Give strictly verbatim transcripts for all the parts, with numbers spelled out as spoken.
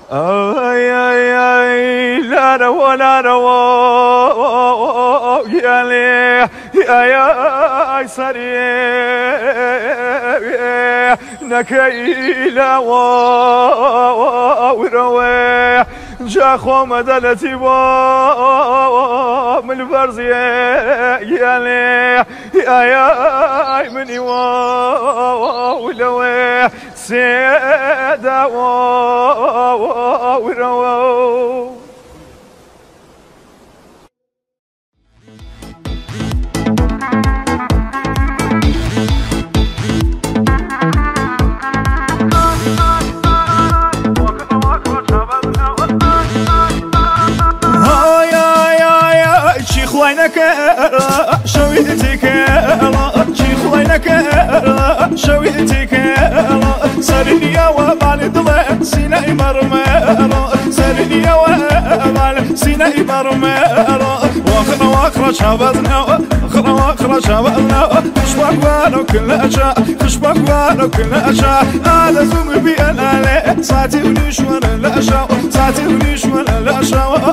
اي اي اي لا رو لا رو يا لي يا يا سري نكي لا وروي جا خو مدلتي من البرز يا لي يا يا مني ولوي سيدا وروي خوينك شويتك شي خوينك شويتك سرني يا وبال ضل سيناي مرمر سرني يا وبال سيناي مرمر واخر واخر شبابنا واخر واخر شبابنا خشبك وانا كل اشياء خشبك وانا كل اشياء انا زوم بي انا ساعتي ونيش وانا لا اشاء ساعتي ونيش وانا لا اشاء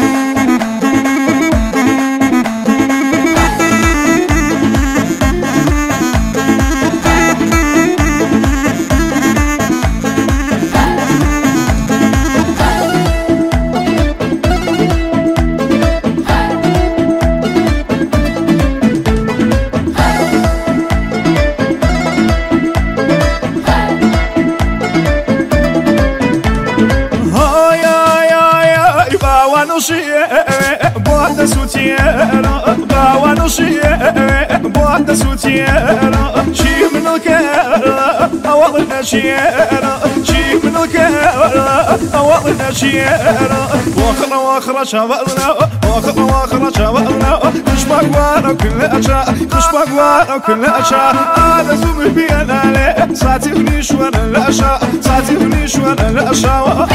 بعد سوتيرا باوانو شي بعد سوتيرا شي من الكارا أولنا شيرا شي من الكارا أولنا شيرا واخر واخر شبابنا واخر واخر شبابنا خشبك وانا كل أشياء خشبك وانا كل أشياء أنا زوم بي أنا ليه ساعتي ونيش وانا لا أشاء ساعتي ونيش وانا لا أشاء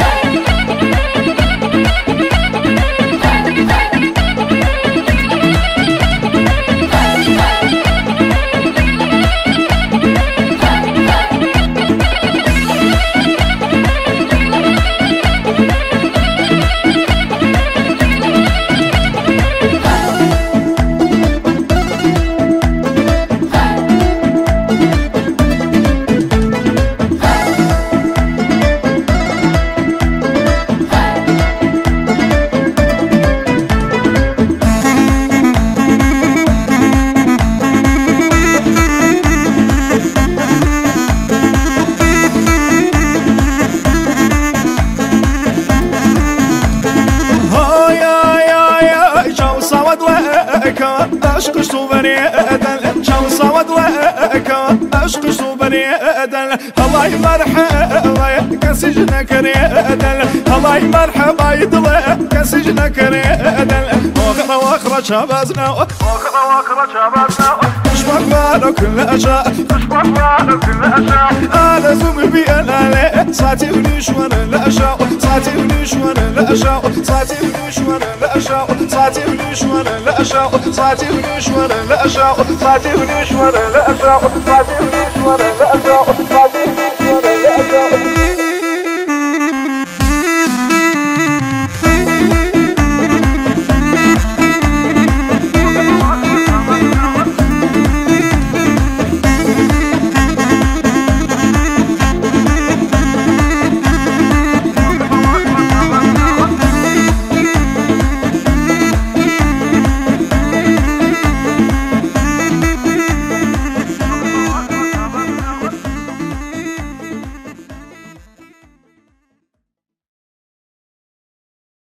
عشق شو بني ادم شو صوت لك عشق شو بني ادم الله مرحبا كسجن كريدل الله مرحبا يدله كسجن كريدل واخر واخر شبابنا واخر واخر شبابنا خشبك وانا كل اشياء خشبك وانا كل اشياء انا زوم بي انا ليه ساعتي ونيش وانا لا اشاء ساعتي ونيش وانا لا اشاء ساعتي ونيش وانا لا اشاء ساعتي ونيش وانا لا اشاء ساعتي ونيش وانا لا اشاء ساعتي ونيش وانا لا اشاء ساعتي ونيش وانا لا اشاء